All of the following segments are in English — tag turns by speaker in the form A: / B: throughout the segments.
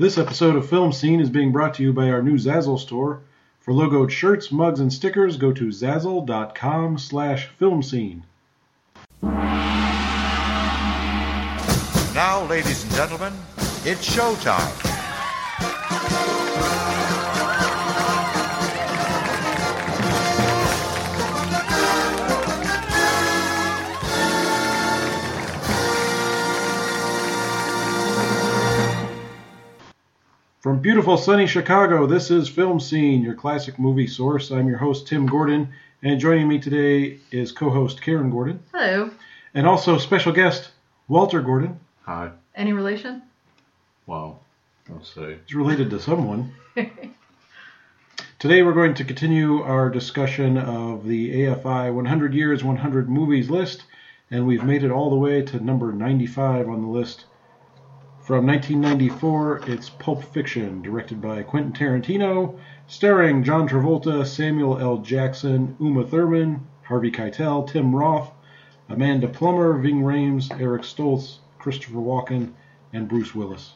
A: This episode of Film Scene is being brought to you by our new Zazzle store. For logoed shirts, mugs, and stickers, go to zazzle.com/filmscene.
B: Now, ladies and gentlemen, it's showtime.
A: From beautiful sunny Chicago, this is Film Scene, your classic movie source. I'm your host, Tim Gordon, and joining me today is co-host Karen Gordon.
C: Hello.
A: And also special guest, Walter Gordon.
D: Hi.
C: Any relation?
D: Well, I'll say.
A: He's related to someone. Today we're going to continue our discussion of the AFI 100 Years, 100 Movies list, and we've made it all the way to number 95 on the list. From 1994, it's Pulp Fiction, directed by Quentin Tarantino, starring John Travolta, Samuel L. Jackson, Uma Thurman, Harvey Keitel, Tim Roth, Amanda Plummer, Ving Rhames, Eric Stoltz, Christopher Walken, and Bruce Willis.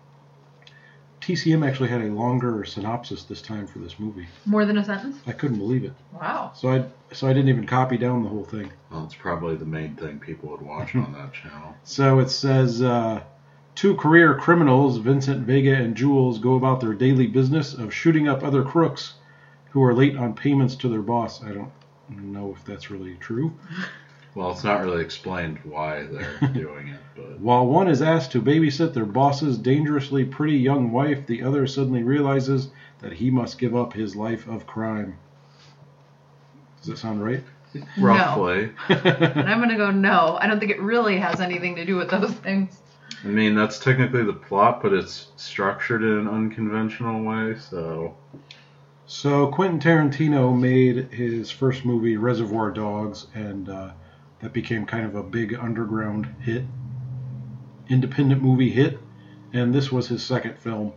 A: TCM actually had a longer synopsis this time for this movie.
C: More than a sentence?
A: I couldn't believe it.
C: Wow.
A: So I didn't even copy down the whole thing.
D: Well, it's probably the main thing people would watch on that channel.
A: So it says... Two career criminals, Vincent Vega and Jules, go about their daily business of shooting up other crooks who are late on payments to their boss. I don't know if that's really true.
D: Well, it's not really explained why they're doing it, but...
A: While one is asked to babysit their boss's dangerously pretty young wife, the other suddenly realizes that he must give up his life of crime. Does that sound right?
D: Roughly.
C: No. And I'm going to go no. I don't think it really has anything to do with those things.
D: I mean, that's technically the plot, but it's structured in an unconventional way, so...
A: So Quentin Tarantino made his first movie, Reservoir Dogs, and that became kind of a big underground hit, independent movie hit, and this was his second film.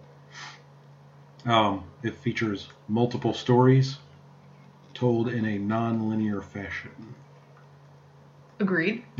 A: It features multiple stories told in a non-linear fashion.
C: Agreed.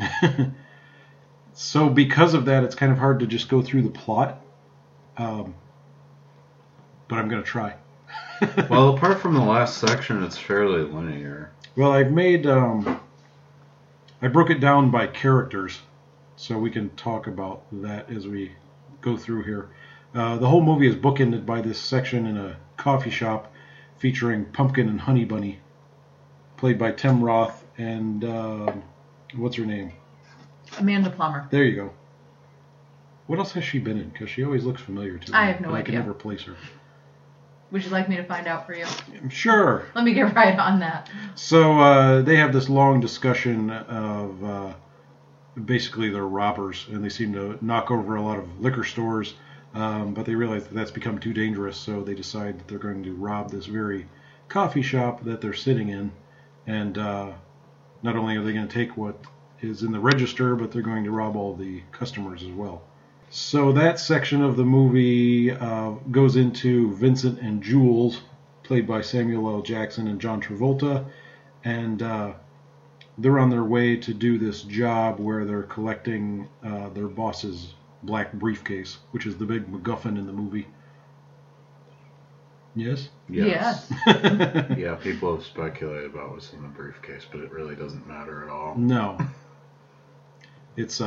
A: So because of that, it's kind of hard to just go through the plot, but I'm going to try.
D: Well, apart from the last section, it's fairly linear.
A: Well, I've made, I broke it down by characters, so we can talk about that as we go through here. The whole movie is bookended by this section in a coffee shop featuring Pumpkin and Honey Bunny, played by Tim Roth and, what's her name?
C: Amanda Plummer.
A: There you go. What else has she been in? Because she always looks familiar to me.
C: I have no
A: idea. I
C: idea.
A: can never place her.
C: Would you like me to find out for you?
A: Sure.
C: Let me get right on that.
A: So they have this long discussion of basically they're robbers, and they seem to knock over a lot of liquor stores, but they realize that that's become too dangerous, so they decide that they're going to rob this very coffee shop that they're sitting in, and not only are they going to take what is in the register, but they're going to rob all the customers as well. So that section of the movie goes into Vincent and Jules, played by Samuel L. Jackson and John Travolta, and they're on their way to do this job where they're collecting their boss's black briefcase, which is the big MacGuffin in the movie. Yes?
D: Yes.
C: Yes.
D: Yeah, people have speculated about what's in the briefcase, but it really doesn't matter at all.
A: No. It's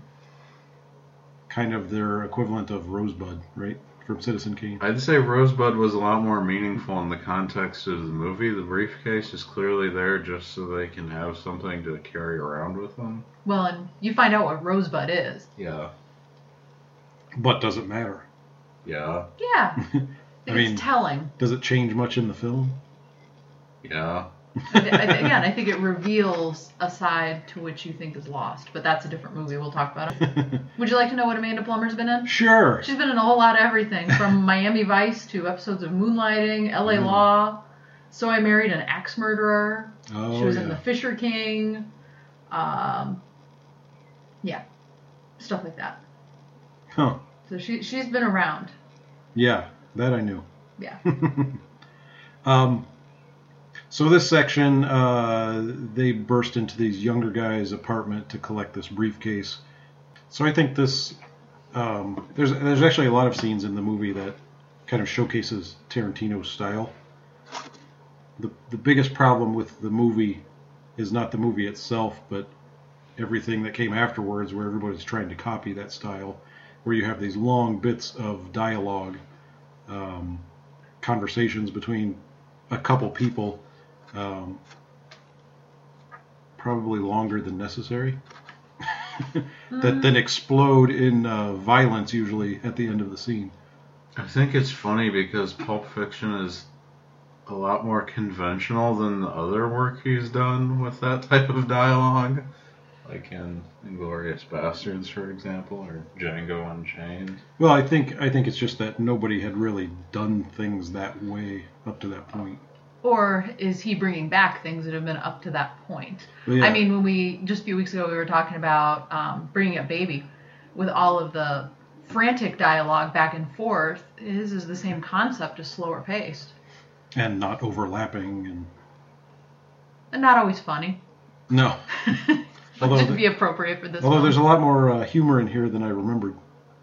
A: kind of their equivalent of Rosebud, right? From Citizen Kane.
D: I'd say Rosebud was a lot more meaningful in the context of the movie. The briefcase is clearly there just so they can have something to carry around with them.
C: Well, and you find out what Rosebud is.
D: Yeah.
A: But does it matter?
D: Yeah.
C: Yeah.
A: I mean,
C: it's telling.
A: Does it change much in the film?
D: Yeah.
C: Again, I think it reveals a side to which you think is lost, but that's a different movie. We'll talk about it. Would you like to know what Amanda Plummer's been in?
A: Sure.
C: She's been in a whole lot of everything, from Miami Vice to episodes of Moonlighting, LA Law, So I Married an Axe Murderer.
A: Oh,
C: She was
A: yeah.
C: in The Fisher King. Yeah, stuff like that.
A: Huh.
C: So she's been around.
A: Yeah, that I knew.
C: Yeah.
A: So this section, they burst into these younger guys' apartment to collect this briefcase. So I think this There's actually a lot of scenes in the movie that kind of showcases Tarantino's style. The biggest problem with the movie is not the movie itself, but everything that came afterwards, where everybody's trying to copy that style, where you have these long bits of dialogue, conversations between a couple people, probably longer than necessary, that then explode in violence usually at the end of the scene.
D: I think it's funny because Pulp Fiction is a lot more conventional than the other work he's done with that type of dialogue. Like in Inglourious Bastards, for example, or Django Unchained.
A: Well, I think it's just that nobody had really done things that way up to that point.
C: Or is he bringing back things that have been up to that point?
A: Well, yeah.
C: I mean, just a few weeks ago, we were talking about Bringing Up Baby with all of the frantic dialogue back and forth. His is the same concept, just slower paced.
A: And not overlapping
C: And not always funny.
A: No.
C: Which would be appropriate for this
A: Although
C: film.
A: there's a lot more humor in here than I remembered.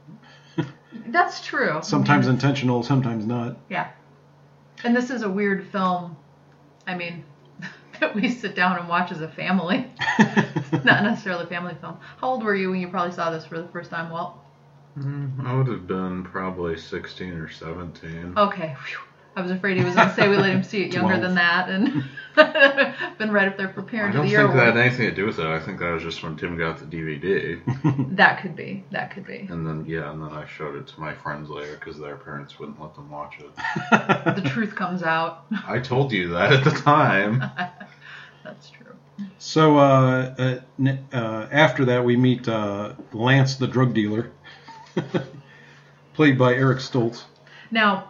C: That's true.
A: Sometimes intentional, sometimes not.
C: Yeah. And this is a weird film, I mean, that we sit down and watch as a family. Not necessarily a family film. How old were you when you probably saw this for the first time, Walt?
D: I would have been probably 16 or 17.
C: Okay. Whew. I was afraid he was going to say we let him see it younger
A: 12.
C: than that, and been right up there for
D: I
C: Parent
D: don't
C: of the
D: think
C: Year.
D: that had anything to do with it. I think that was just when Tim got the DVD.
C: That could be.
D: And then I showed it to my friends later because their parents wouldn't let them watch it.
C: The truth comes out.
D: I told you that at the time.
C: That's true.
A: So after that, we meet Lance, the drug dealer, played by Eric Stoltz.
C: Now,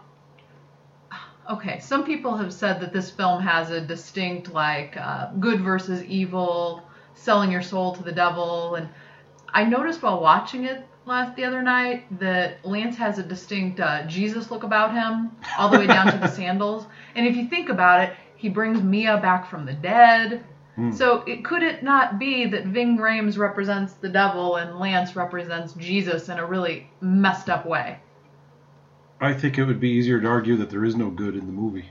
C: okay, some people have said that this film has a distinct, good versus evil, selling your soul to the devil. And I noticed while watching it the other night that Lance has a distinct Jesus look about him, all the way down to the sandals. And if you think about it, he brings Mia back from the dead. So could it not be that Ving Rhames represents the devil and Lance represents Jesus in a really messed up way?
A: I think it would be easier to argue that there is no good in the movie.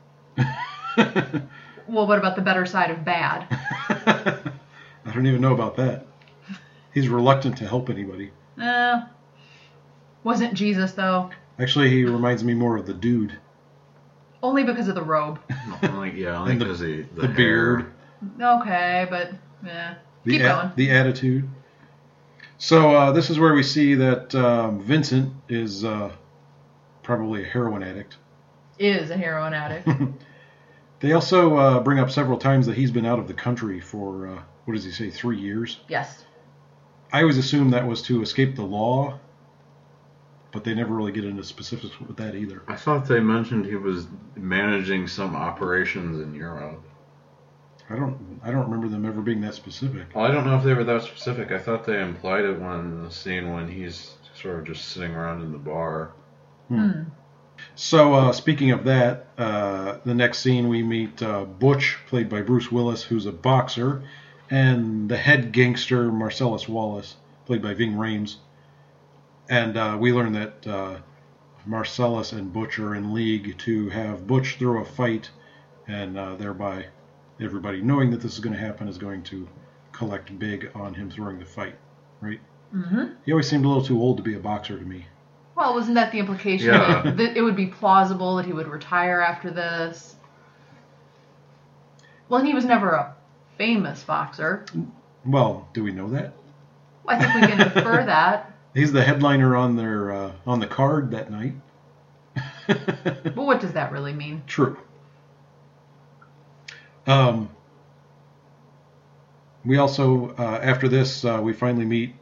C: Well, what about the better side of bad?
A: I don't even know about that. He's reluctant to help anybody.
C: Wasn't Jesus, though.
A: Actually, he reminds me more of the Dude.
C: Only because of the robe.
D: Only because of the
A: beard.
C: Okay, but keep going.
A: The attitude. So this is where we see that Vincent is probably a heroin addict.
C: Is a heroin addict.
A: They also bring up several times that he's been out of the country for, 3 years?
C: Yes.
A: I always assumed that was to escape the law, but they never really get into specifics with that either.
D: I thought they mentioned he was managing some operations in Europe.
A: I don't remember them ever being that specific.
D: Well, I don't know if they were that specific. I thought they implied it in the scene when he's sort of just sitting around in the bar.
A: So, speaking of that, the next scene we meet Butch, played by Bruce Willis, who's a boxer, and the head gangster, Marcellus Wallace, played by Ving Rhames. And we learn that Marcellus and Butch are in league to have Butch throw a fight, and thereby everybody, knowing that this is going to happen, is going to collect big on him throwing the fight, right? Mm-hmm. He always seemed a little too old to be a boxer to me.
C: Well, wasn't that the implication?
D: Yeah.
C: That it would be plausible that he would retire after this? Well, and he was never a famous boxer.
A: Well, do we know that?
C: I think we can infer that.
A: He's the headliner on their on the card that night.
C: But what does that really mean?
A: True. We also, after this, we finally meet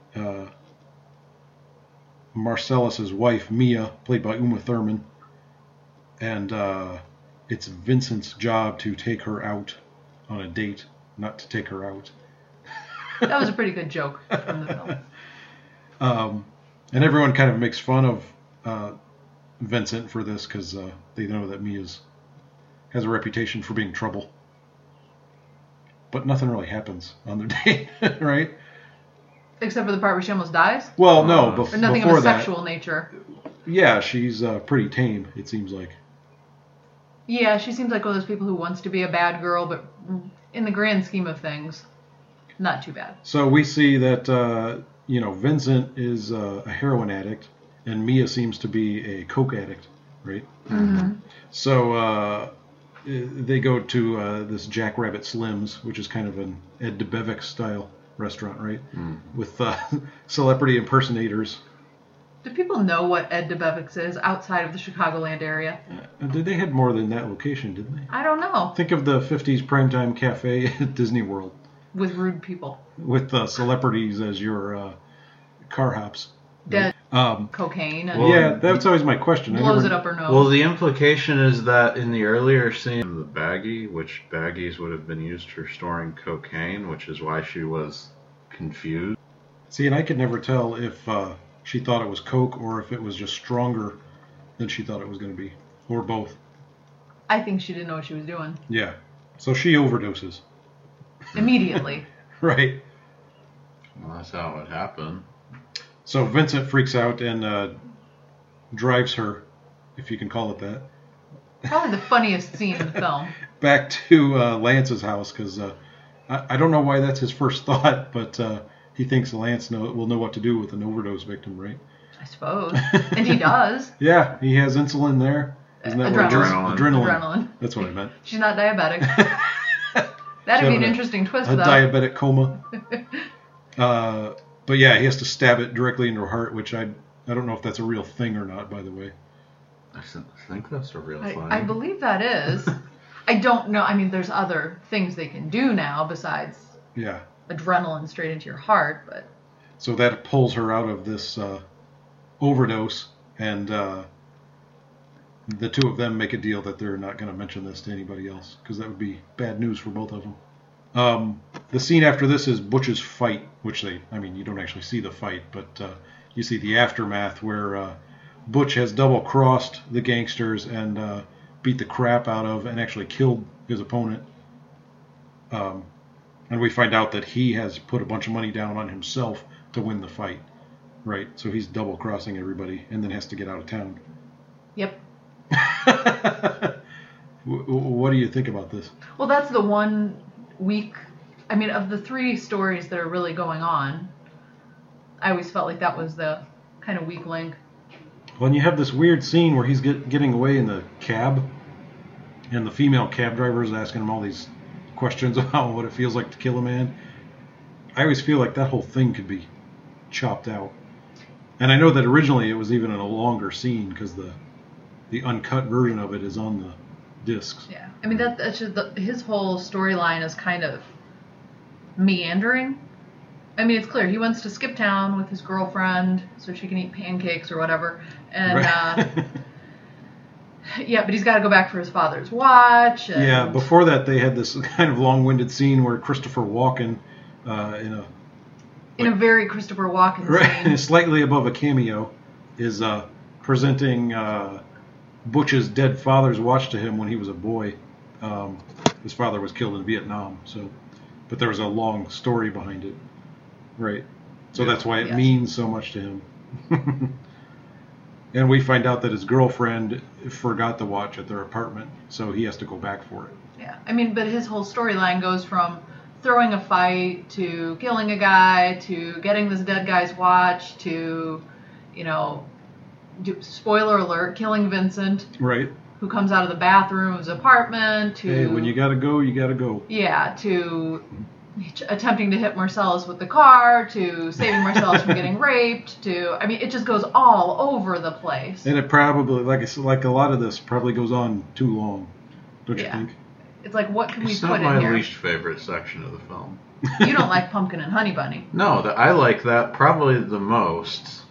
A: Marcellus's wife, Mia, played by Uma Thurman. And it's Vincent's job to take her out on a date, not to take her out.
C: That was a pretty good joke from the film.
A: And everyone kind of makes fun of Vincent for this because they know that Mia has a reputation for being trouble. But nothing really happens on their date, right?
C: Except for the part where she almost dies?
A: Well, no,
C: Or nothing of
A: before
C: a
A: that.
C: sexual nature?
A: Yeah, she's pretty tame, it seems like.
C: Yeah, she seems like one of those people who wants to be a bad girl, but in the grand scheme of things, not too bad.
A: So we see that, Vincent is a heroin addict, and Mia seems to be a coke addict, right?
C: Mm-hmm.
A: So they go to this Jackrabbit Slims, which is kind of an Ed DeBevick style restaurant, right? With celebrity impersonators.
C: Do people know what Ed DeBevick's is outside of the Chicagoland area?
A: They had more than that location, didn't they?
C: I don't know.
A: Think of the 50s primetime cafe at Disney World
C: With rude people.
A: with celebrities as your car hops.
C: Dead
A: Um,
C: cocaine and
A: yeah, that's always my question. I
C: blows
A: never-
C: it up her nose.
D: Well, the implication is that in the earlier scene, the baggie, which baggies would have been used for storing cocaine, which is why she was confused.
A: See, and I could never tell if she thought it was coke or if it was just stronger than she thought it was going to be, or both.
C: I think she didn't know what she was doing.
A: Yeah. So she overdoses.
C: Immediately.
A: Right.
D: Well, that's how it happened.
A: So Vincent freaks out and drives her, if you can call it that,
C: Probably the funniest scene in the film.
A: back to Lance's house because I don't know why that's his first thought, but he thinks Lance will know what to do with an overdose victim, right?
C: I suppose. And he does.
A: Yeah, he has insulin there. Isn't that what it is?
D: Adrenaline.
A: Adrenaline. That's what I meant.
C: She's not diabetic. That'd be
A: Having
C: an
A: a-
C: interesting twist
A: A
C: though.
A: diabetic coma. But yeah, he has to stab it directly into her heart, which I don't know if that's a real thing or not, by the way.
D: I think that's a real thing.
C: I believe that is. I don't know. I mean, there's other things they can do now besides
A: Yeah.
C: adrenaline straight into your heart, but
A: So that pulls her out of this overdose, and the two of them make a deal that they're not going to mention this to anybody else, because that would be bad news for both of them. The scene after this is Butch's fight, which you don't actually see the fight, but you see the aftermath where Butch has double-crossed the gangsters and beat the crap out of and actually killed his opponent. And we find out that he has put a bunch of money down on himself to win the fight, right? So he's double-crossing everybody and then has to get out of town.
C: yep.
A: What do you think about this?
C: Well, that's the one week. I mean, of the three stories that are really going on, I always felt like that was the kind of weak link.
A: Well, and you have this weird scene where he's getting away in the cab, and the female cab driver is asking him all these questions about what it feels like to kill a man. I always feel like that whole thing could be chopped out. And I know that originally it was even in a longer scene because the uncut version of it is on the discs.
C: Yeah. I mean, that's just his whole storyline is kind of meandering. I mean, it's clear he wants to skip town with his girlfriend so she can eat pancakes or whatever. And,
A: Right.
C: yeah, but he's got to go back for his father's watch. And,
A: Yeah, before that they had this kind of long-winded scene where Christopher Walken,
C: in a very Christopher Walken
A: right,
C: scene.
A: slightly above a cameo, is presenting Butch's dead father's watch to him when he was a boy. His father was killed in Vietnam, but there was a long story behind it, right? So that's why it
C: Yes.
A: means so much to him. And we find out that his girlfriend forgot the watch at their apartment, so he has to go back for it.
C: Yeah, I mean, but his whole storyline goes from throwing a fight to killing a guy to getting this dead guy's watch to, spoiler alert, killing Vincent,
A: Right.
C: who comes out of the bathroom of his apartment, to
A: Hey, when you gotta go, you gotta go.
C: yeah, to attempting to hit Marcellus with the car, to saving Marcellus from getting raped, it just goes all over the place.
A: And it probably, like a lot of this, probably goes on too long, don't you
C: Yeah.
A: think?
C: It's like, what can we
D: It's
C: put
D: not my
C: in here?
D: least favorite section of the film.
C: You don't like Pumpkin and Honey Bunny.
D: No, I like that probably the most.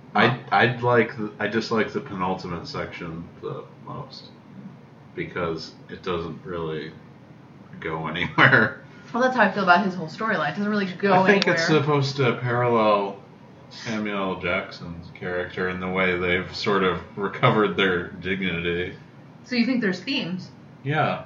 D: I dislike the penultimate section the most because it doesn't really go anywhere.
C: Well, that's how I feel about his whole storyline. It doesn't really go
D: I think
C: anywhere.
D: it's supposed to parallel Samuel L. Jackson's character in the way they've sort of recovered their dignity.
C: So you think there's themes?
D: Yeah.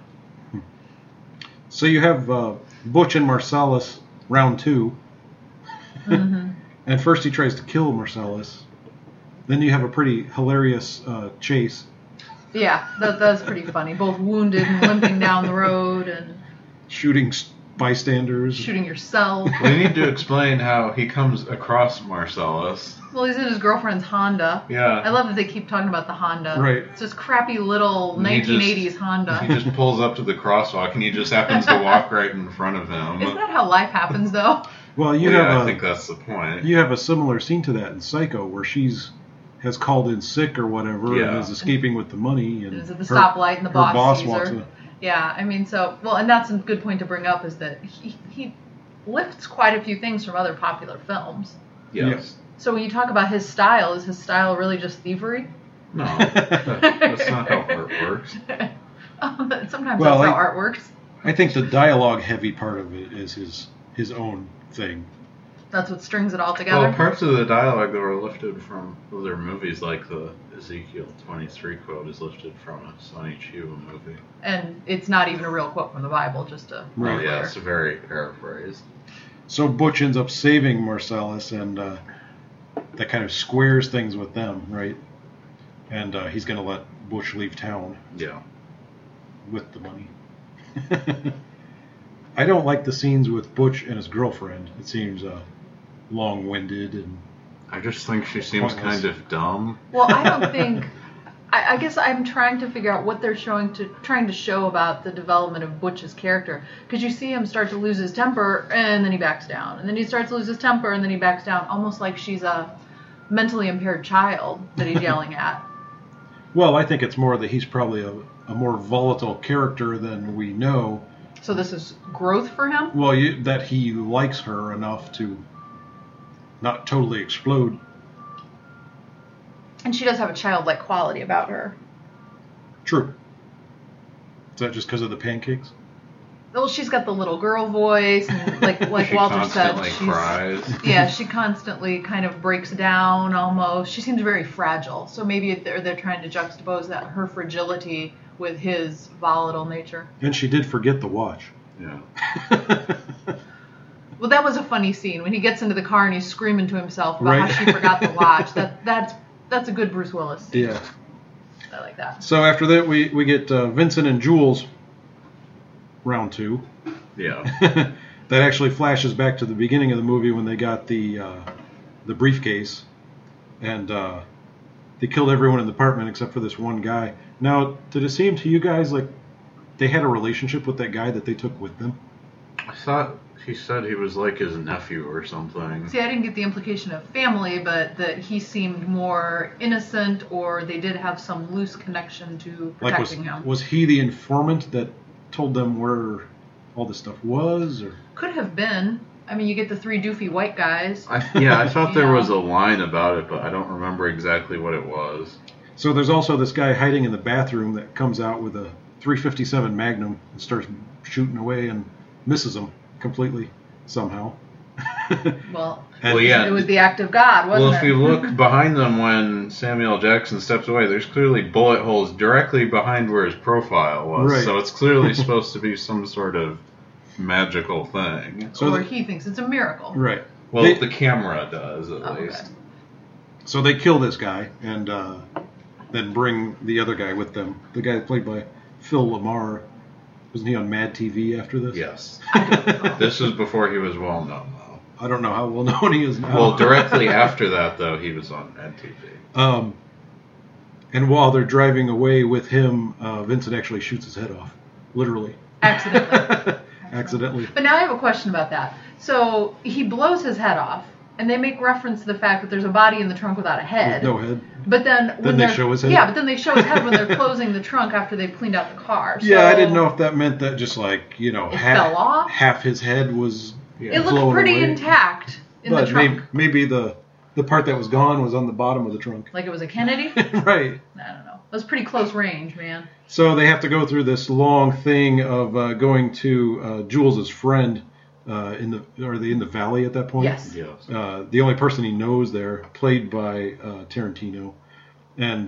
A: So you have Butch and Marcellus, round 2.
C: Mm-hmm.
A: And first he tries to kill Marcellus. Then you have a pretty hilarious chase.
C: Yeah, that's pretty funny. Both wounded and limping down the road and
A: Shooting bystanders.
C: shooting yourself.
D: We need to explain how he comes across Marcellus.
C: Well, he's in his girlfriend's Honda.
D: Yeah.
C: I love that they keep talking about the Honda.
A: Right.
C: It's this crappy little
D: And he
C: 1980s Honda.
D: He just pulls up to the crosswalk and he just happens to walk right in front of him.
C: Isn't that how life happens, though?
A: Well,
D: I think that's the point.
A: you have a similar scene to that in Psycho, where has called in sick or whatever and
D: Yeah.
A: is escaping with the money. And
C: Is at the stoplight and the
A: her
C: boss sees
A: walks
C: her.
A: in.
C: Yeah, I mean, and that's a good point to bring up, is that he lifts quite a few things from other popular films.
D: Yes.
C: So when you talk about his style, is his style really just thievery?
D: No, that's not how art works.
C: Sometimes
A: Well,
C: that's how art works.
A: I think the dialogue heavy part of it is his own thing.
C: That's what strings it all together.
D: Well, parts of the dialogue that were lifted from other movies, like the Ezekiel 23 quote, is lifted from a Sonny Chiba movie.
C: And it's not even a real quote from the Bible, just a
A: Right.
D: Oh, yeah,
C: clear.
D: it's very paraphrased.
A: So Butch ends up saving Marcellus, and that kind of squares things with them, right? And he's going to let Butch leave town
D: Yeah.
A: with the money. I don't like the scenes with Butch and his girlfriend. It seems long-winded and
D: I just think she seems
A: Pointless.
D: kind of dumb.
C: Well, I don't think. I guess I'm trying to figure out what they're trying to show about the development of Butch's character, because you see him start to lose his temper and then he backs down, and then he starts to lose his temper and then he backs down, almost like she's a mentally impaired child that he's yelling at.
A: well, I think it's more that he's probably a more volatile character than we know.
C: So this is growth for him.
A: Well, that he likes her enough to not totally explode.
C: And she does have a childlike quality about her.
A: True. Is that just because of the pancakes?
C: Well, she's got the little girl voice, and like
D: She
C: Walter said,
D: constantly
C: she's
D: cries.
C: yeah, she constantly kind of breaks down almost. She seems very fragile. So maybe they're trying to juxtapose that her fragility with his volatile nature.
A: And she did forget the watch.
D: Yeah.
C: Well, that was a funny scene when he gets into the car and he's screaming to himself about
A: Right.
C: how she forgot the watch. That's a good Bruce Willis scene.
A: Yeah.
C: I like that.
A: So after that, we get Vincent and Jules, round 2.
D: Yeah.
A: That actually flashes back to the beginning of the movie when they got the briefcase, and they killed everyone in the apartment except for this one guy. Now, did it seem to you guys like they had a relationship with that guy that they took with them?
D: I thought he said he was like his nephew or something.
C: See, I didn't get the implication of family, but that he seemed more innocent, or they did have some loose connection to
A: Like,
C: protecting him.
A: was he the informant that told them where all this stuff was? Or
C: Could have been. I mean, you get the 3 doofy white guys.
D: I thought there was a line about it, but I don't remember exactly what it was.
A: So there's also this guy hiding in the bathroom that comes out with a .357 Magnum and starts shooting away and misses him completely somehow.
C: Well,
A: And-
D: Well, yeah.
C: it was the act of God, wasn't
D: Well,
C: it?
D: if you look behind them when Samuel Jackson steps away, there's clearly bullet holes directly behind where his profile was.
A: Right.
D: So it's clearly supposed to be some sort of magical thing.
A: So
C: or he thinks it's a miracle.
A: right.
D: Well,
A: They-
D: the camera does, at
C: Oh,
D: least.
C: okay.
A: So they kill this guy and then bring the other guy with them. The guy played by Phil Lamar. Wasn't he on Mad TV after this?
D: Yes. This is before he was well known, though.
A: I don't know how well known he is now.
D: Well, directly after that, though, he was on Mad TV.
A: And while they're driving away with him, Vincent actually shoots his head off. Literally.
C: Accidentally.
A: Accidentally.
C: But now I have a question about that. So he blows his head off, and they make reference to the fact that there's a body in the trunk without a head.
A: With no head.
C: But then when
A: they
C: they're-
A: show his head?
C: Yeah, but then they show his head when they're closing the trunk after they've cleaned out the car. So
A: Yeah, I didn't know if that meant that just like,
C: It fell off?
A: half his head was
C: It
A: flown
C: looked pretty
A: away.
C: intact in the
A: But
C: trunk.
A: maybe the part that was gone was on the bottom of the trunk.
C: Like it was a Kennedy? I
A: Right.
C: don't know. It was pretty close range, man.
A: So they have to go through this long thing of going to Jules' friend are they in the valley at that point?
C: Yes.
D: Yes.
A: The only person he knows there, played by Tarantino, and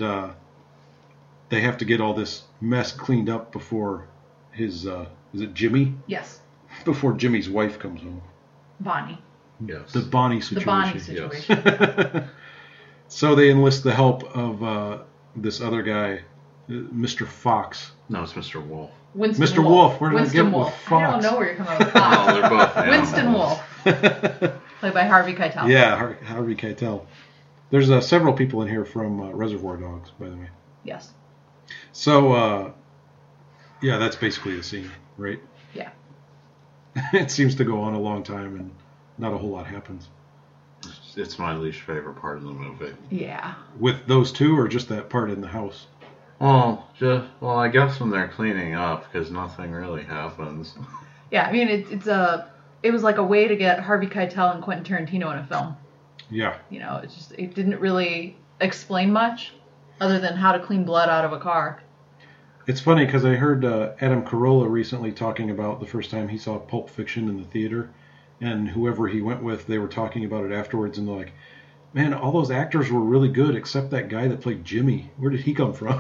A: they have to get all this mess cleaned up before his is it Jimmy?
C: Yes.
A: Before Jimmy's wife comes home.
C: Bonnie.
D: Yes.
A: The Bonnie
C: The
A: situation.
C: Bonnie situation.
A: So they enlist the help of this other guy, Mr. Fox.
D: No, it's Mr. Wolf.
C: Winston
A: Mr.
C: Wolf.
A: Wolf. Where did I
C: Winston
A: get
C: Wolf.
A: with
C: I
A: Fox?
C: don't know where you're coming with
D: No,
C: Fox.
D: they're both
C: Winston
D: animals.
C: Wolf, played by Harvey Keitel.
A: Yeah, Harvey Keitel. There's several people in here from Reservoir Dogs, by the way.
C: Yes.
A: So, yeah, that's basically the scene, right?
C: Yeah.
A: It seems to go on a long time and not a whole lot happens.
D: It's my least favorite part of the movie.
C: Yeah.
A: With those two, or just that part in the house?
D: Well, I guess when they're cleaning up, because nothing really happens.
C: Yeah. I mean, it was like a way to get Harvey Keitel and Quentin Tarantino in a film.
A: Yeah.
C: You know, it didn't really explain much other than how to clean blood out of a car.
A: It's funny because I heard Adam Carolla recently talking about the first time he saw Pulp Fiction in the theater, and whoever he went with, they were talking about it afterwards, and they're like, man, all those actors were really good except that guy that played Jimmy. Where did he come from?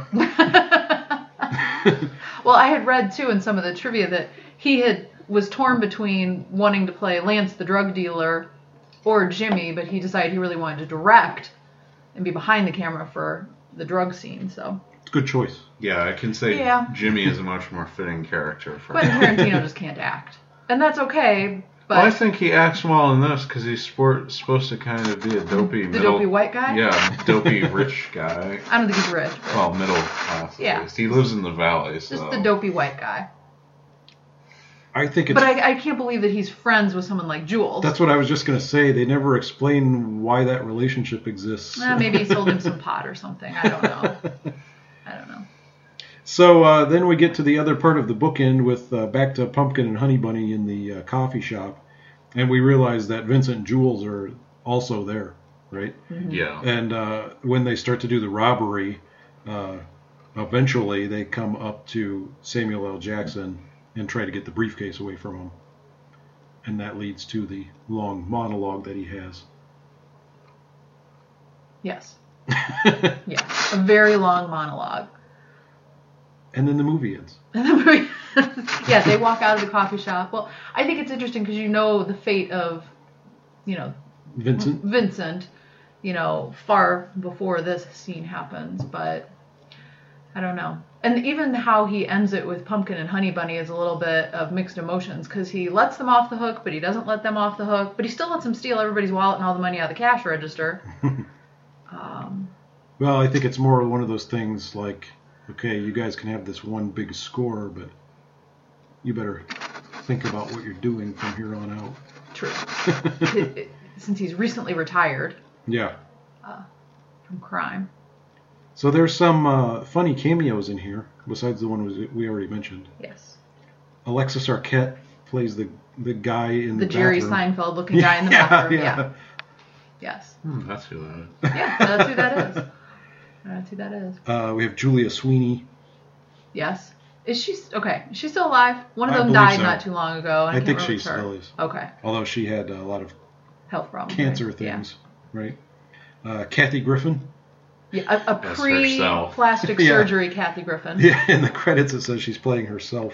C: Well, I had read, too, in some of the trivia that he was torn between wanting to play Lance the drug dealer or Jimmy, but he decided he really wanted to direct and be behind the camera for the drug scene, so...
A: Good choice.
D: Yeah, I can say
C: Yeah.
D: Jimmy is a much more fitting character for
C: Quentin Tarantino just can't act. And that's okay, but...
D: Well, I think he acts well in this because he's supposed to kind of be a dopey
C: the
D: middle...
C: dopey white guy?
D: Yeah, dopey rich guy.
C: I don't think he's rich, but
D: Well, middle class.
C: Yeah.
D: At least. He lives in the valley, so...
C: just the dopey white guy.
A: I think it's...
C: But I can't believe that he's friends with someone like Jules.
A: That's what I was just going to say. They never explain why that relationship exists.
C: Maybe he sold him some pot or something. I don't know. I don't know.
A: So then we get to the other part of the bookend with back to Pumpkin and Honey Bunny in the coffee shop. And we realize that Vincent and Jules are also there, right?
C: Mm-hmm.
D: Yeah.
A: And when they start to do the robbery, eventually they come up to Samuel L. Jackson and try to get the briefcase away from him. And that leads to the long monologue that he has.
C: Yes. Yeah. A very long monologue.
A: And then the movie ends.
C: Yeah, they walk out of the coffee shop. Well, I think it's interesting because you know the fate of,
A: Vincent.
C: Far before this scene happens, but I don't know. And even how he ends it with Pumpkin and Honey Bunny is a little bit of mixed emotions because he lets them off the hook, but he doesn't let them off the hook, but he still lets them steal everybody's wallet and all the money out of the cash register.
A: Well, I think it's more one of those things like, okay, you guys can have this one big score, but you better think about what you're doing from here on out.
C: True. Since he's recently retired
A: Yeah.
C: from crime.
A: So there's some funny cameos in here, besides the one we already mentioned.
C: Yes.
A: Alexis Arquette plays the guy in the
C: Jerry
A: bathroom.
C: Seinfeld looking guy in the bathroom. Yeah. Yes.
D: That's who that is.
C: Yeah, that's who that is. That's who that is.
A: We have Julia Sweeney.
C: Yes. Is she okay? Is she still alive? One of
A: I
C: them
A: believe
C: died
A: so.
C: not too long ago. And
A: I
C: I
A: think
C: can't
A: she
C: remember
A: still
C: her.
A: is.
C: Okay.
A: Although she had a lot of
C: Health problems.
A: cancer
C: right?
A: things, right? Kathy Griffin.
C: Yeah, a
D: As
C: pre-plastic
A: Yeah.
C: surgery Kathy Griffin.
A: Yeah, in the credits it says she's playing herself.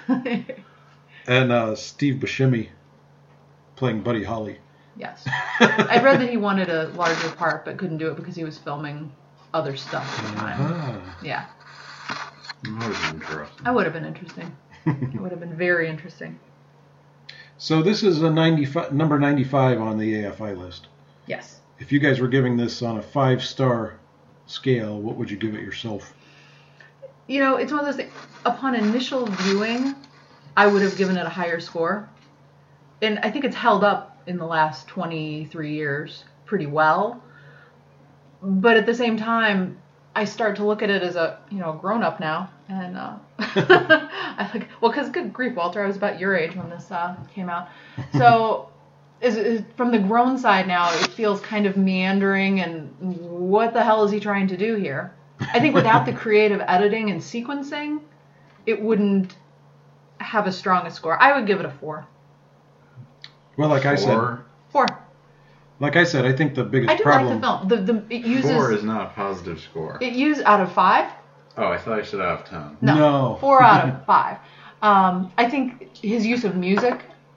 A: And Steve Buscemi playing Buddy Holly.
C: Yes. I read that he wanted a larger part but couldn't do it because he was filming other stuff at the time.
A: Uh-huh.
C: Yeah.
D: That would have been interesting.
C: That would have been interesting. It would have been very interesting.
A: So this is a number 95 on the AFI list.
C: Yes.
A: If you guys were giving this on a 5-star scale, what would you give it yourself?
C: It's one of those things. Upon initial viewing, I would have given it a higher score. And I think it's held up in the last 23 years pretty well. But at the same time, I start to look at it as a, grown-up now. And I think, well, because good grief, Walter, I was about your age when this came out. So from the grown side now, it feels kind of meandering and what the hell is he trying to do here? I think without the creative editing and sequencing, it wouldn't have as strong a score. I would give it a 4.
A: Well, like I said,
C: 4.
A: like I said, I think the biggest
C: I do
A: problem.
C: like the film. It uses
D: 4 is not a positive score.
C: it used out of 5.
D: Oh, I thought I said out of 10.
A: No.
C: 4 out of 5. I think his use of music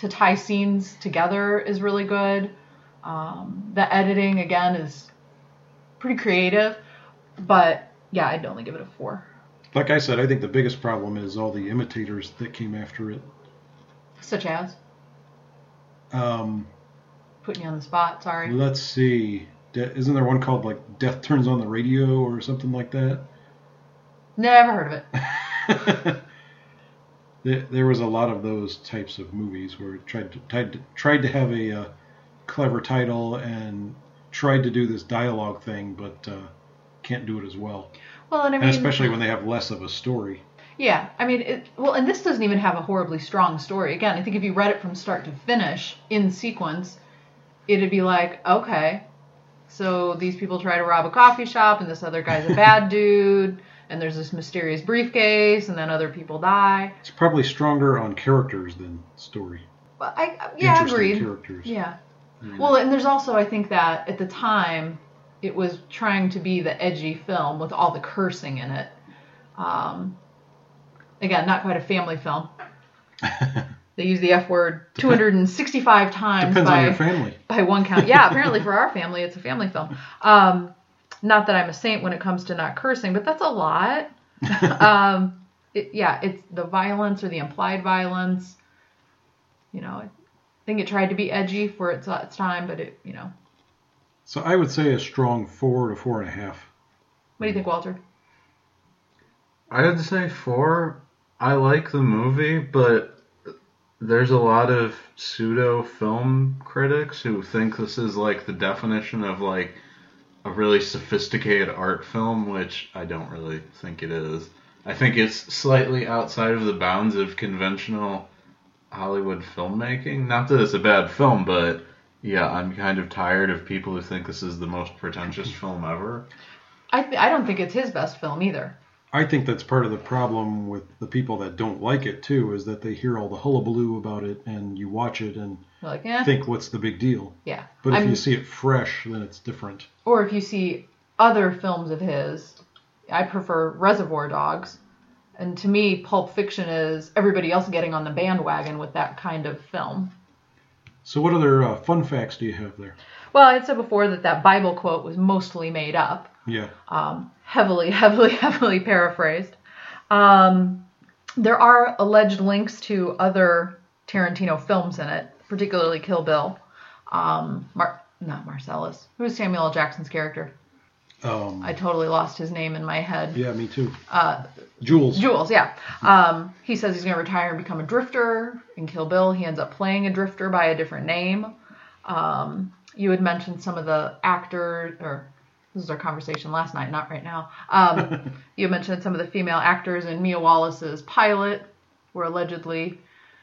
C: to tie scenes together is really good. The editing, again, is pretty creative. But, yeah, I'd only give it a 4.
A: Like I said, I think the biggest problem is all the imitators that came after it.
C: Such as?
A: Um,
C: Putting you on the spot, sorry.
A: let's see. Isn't there one called, like, Death Turns on the Radio or something like that?
C: Never heard of it.
A: There was a lot of those types of movies where it tried to have a clever title and tried to do this dialogue thing, but can't do it as well.
C: Well, and I mean,
A: And especially when they have less of a story.
C: yeah, I mean, and this doesn't even have a horribly strong story. Again, I think if you read it from start to finish in sequence, it'd be like, okay, so these people try to rob a coffee shop, and this other guy's a bad dude, and there's this mysterious briefcase, and then other people die.
A: It's probably stronger on characters than story.
C: But
A: Interesting
C: agreed.
A: characters.
C: Yeah. Well, and there's also, I think that at the time, it was trying to be the edgy film with all the cursing in it. Again, not quite a family film. They use the F word 265 times
A: Depends on your family.
C: by one count. Yeah, apparently for our family, it's a family film. Not that I'm a saint when it comes to not cursing, but that's a lot. It's the violence or the implied violence. I think it tried to be edgy for its time, but it.
A: So I would say a strong 4 to 4.5.
C: What do you think, Walter?
D: I'd say 4. I like the movie, but there's a lot of pseudo film critics who think this is like the definition of like a really sophisticated art film, which I don't really think it is. I think it's slightly outside of the bounds of conventional Hollywood filmmaking. Not that it's a bad film, but yeah, I'm kind of tired of people who think this is the most pretentious film ever.
C: I don't think it's his best film either.
A: I think that's part of the problem with the people that don't like it, too, is that they hear all the hullabaloo about it, and you watch it and
C: You're like, eh.
A: think, what's the big deal?
C: Yeah.
A: But if you see it fresh, then it's different.
C: Or if you see other films of his, I prefer Reservoir Dogs. And to me, Pulp Fiction is everybody else getting on the bandwagon with that kind of film.
A: So what other fun facts do you have there?
C: Well, I had said before that Bible quote was mostly made up.
A: Yeah.
C: Heavily paraphrased. There are alleged links to other Tarantino films in it, particularly Kill Bill. Not Marcellus. Who's Samuel L. Jackson's character? I totally lost his name in my head.
A: Yeah, me too. Jules.
C: Jules, yeah. He says he's going to retire and become a drifter. In Kill Bill, he ends up playing a drifter by a different name. You had mentioned some of the actors, or this is our conversation last night, not right now. You mentioned some of the female actors in Mia Wallace's Pilot were allegedly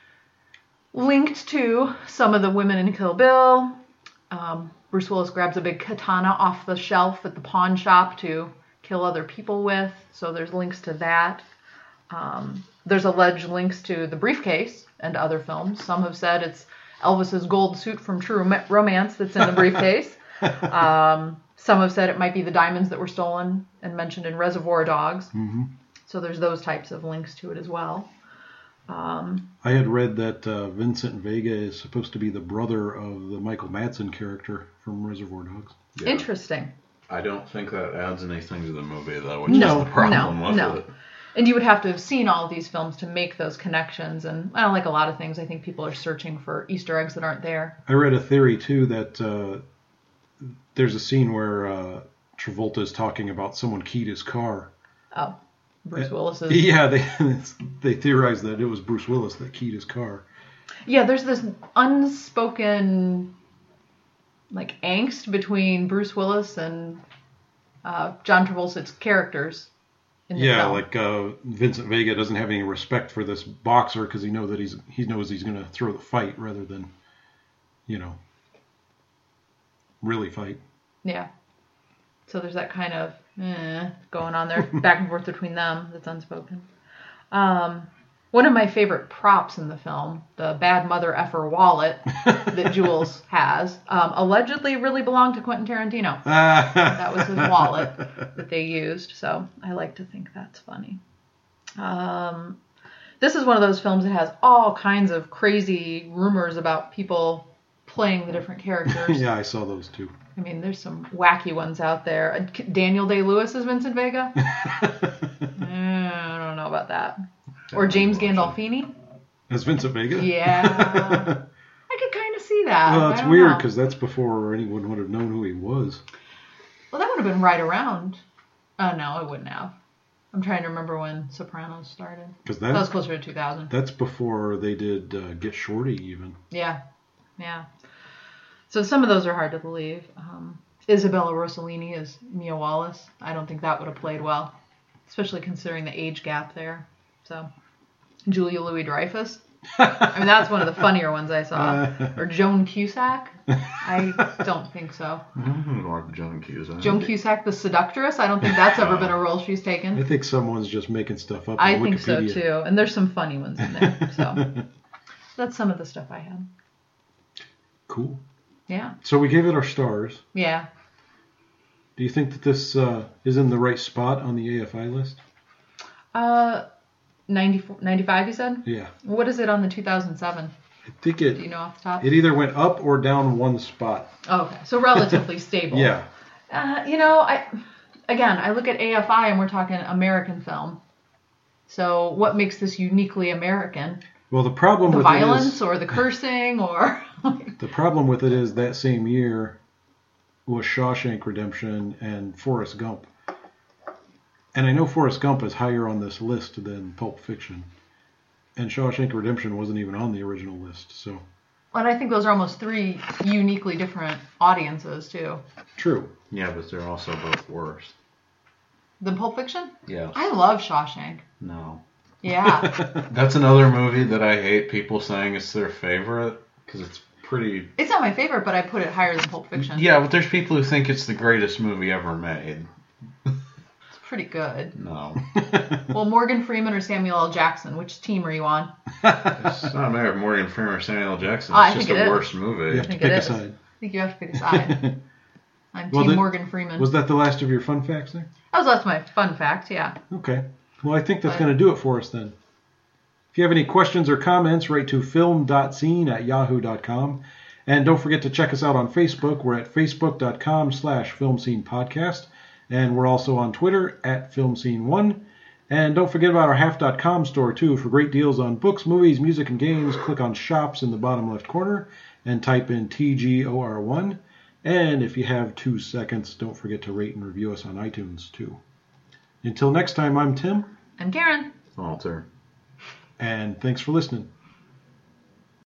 C: linked to some of the women in Kill Bill. Bruce Willis grabs a big katana off the shelf at the pawn shop to kill other people with, so there's links to that. There's alleged links to The Briefcase and other films. Some have said it's Elvis's gold suit from True Romance that's in the briefcase. Some have said it might be the diamonds that were stolen and mentioned in Reservoir Dogs.
A: Mm-hmm.
C: So there's those types of links to it as well.
A: I had read that Vincent Vega is supposed to be the brother of the Michael Madsen character from Reservoir Dogs.
D: Yeah.
C: Interesting.
D: I don't think that adds anything to the movie, though, which is the problem with it.
C: And you would have to have seen all of these films to make those connections. And like a lot of things, I think people are searching for Easter eggs that aren't there.
A: I read a theory, too, that there's a scene where Travolta is talking about someone keyed his car.
C: Oh, Bruce Willis's.
A: Yeah, they theorized that it was Bruce Willis that keyed his car.
C: Yeah, there's this unspoken angst between Bruce Willis and John Travolta's characters in the film.
A: like Vincent Vega doesn't have any respect for this boxer because he knows he's going to throw the fight rather than, really fight.
C: Yeah. So there's that kind of going on there, back and forth between them that's unspoken. One of my favorite props in the film, the bad mother effer wallet that Jules has, allegedly really belonged to Quentin Tarantino. That was his wallet that they used, so I like to think that's funny. This is one of those films that has all kinds of crazy rumors about people playing the different characters.
A: Yeah, I saw those too.
C: I mean, there's some wacky ones out there. Daniel Day-Lewis as Vincent Vega? I don't know about that. Or James Gandolfini?
A: As Vincent Vega?
C: Yeah. I could kind of see that.
A: Well, that's weird because that's before anyone would have known who he was.
C: Well, that would have been right around. Oh, no, it wouldn't have. I'm trying to remember when Sopranos started.
A: Because
C: that was closer to 2000.
A: That's before they did Get Shorty, even.
C: Yeah. Yeah. So some of those are hard to believe. Isabella Rossellini is Mia Wallace. I don't think that would have played well, especially considering the age gap there. So, Julia Louis-Dreyfus. I mean, that's one of the funnier ones I saw. Or Joan Cusack. I don't think so.
D: Joan Cusack.
C: Joan Cusack, the seductress. I don't think that's ever been a role she's taken.
A: I think someone's just making stuff up.
C: I
A: on
C: think so
A: Wikipedia.
C: too. And there's some funny ones in there. So that's some of the stuff I had.
A: Cool.
C: Yeah.
A: So we gave it our stars.
C: Yeah.
A: Do you think that this is in the right spot on the AFI list?
C: 95, you said?
A: Yeah.
C: What is it on the 2007?
A: I think
C: Do you know off the top?
A: it either went up or down one spot.
C: Okay, so relatively stable.
A: Yeah.
C: I look at AFI and we're talking American film. So what makes this uniquely American?
A: Well, the problem
C: The
A: with
C: violence
A: it is,
C: or the cursing or...
A: the problem with it is that same year was Shawshank Redemption and Forrest Gump. And I know Forrest Gump is higher on this list than Pulp Fiction. And Shawshank Redemption wasn't even on the original list, so...
C: And I think those are almost three uniquely different audiences, too.
A: True.
D: Yeah, but they're also both worse.
C: Than Pulp Fiction?
D: Yes.
C: I love Shawshank.
D: No.
C: Yeah.
D: That's another movie that I hate people saying it's their favorite, because it's pretty...
C: It's not my favorite, but I put it higher than Pulp Fiction.
D: Yeah, but there's people who think it's the greatest movie ever made.
C: It's pretty good.
D: No.
C: Well, Morgan Freeman or Samuel L. Jackson, which team are you on?
D: It's not a matter of Morgan Freeman or Samuel L. Jackson.
C: I
D: It's just
C: think it
D: a
C: is.
D: worse
A: You
D: movie.
A: have to
C: think
A: pick
C: it
A: a
C: is.
A: side.
C: I think you have to pick a side. I'm
A: Well,
C: Team
A: then-
C: Morgan Freeman.
A: Was that the last of your fun facts there?
C: That was last my fun fact, yeah.
A: Okay. Well, I think that's
C: But-
A: going to do it for us then. If you have any questions or comments, write to film.scene@yahoo.com. And don't forget to check us out on Facebook. We're at facebook.com/filmscenepodcast. And we're also on Twitter at FilmScene1. And don't forget about our half.com store, too. For great deals on books, movies, music, and games, click on Shops in the bottom left corner and type in TGOR1. And if you have 2 seconds, don't forget to rate and review us on iTunes, too. Until next time, I'm Tim.
C: I'm Karen.
D: Walter.
A: And thanks for listening.